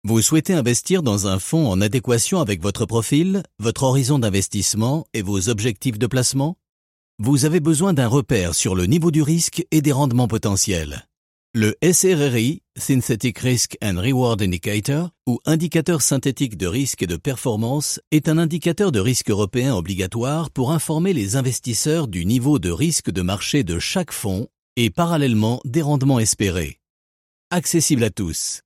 Vous souhaitez investir dans un fonds en adéquation avec votre profil, votre horizon d'investissement et vos objectifs de placement? Vous avez besoin d'un repère sur le niveau du risque et des rendements potentiels. Le SRRI, Synthetic Risk and Reward Indicator, ou indicateur synthétique de risque et de performance, est un indicateur de risque européen obligatoire pour informer les investisseurs du niveau de risque de marché de chaque fonds et parallèlement des rendements espérés. Accessible à tous.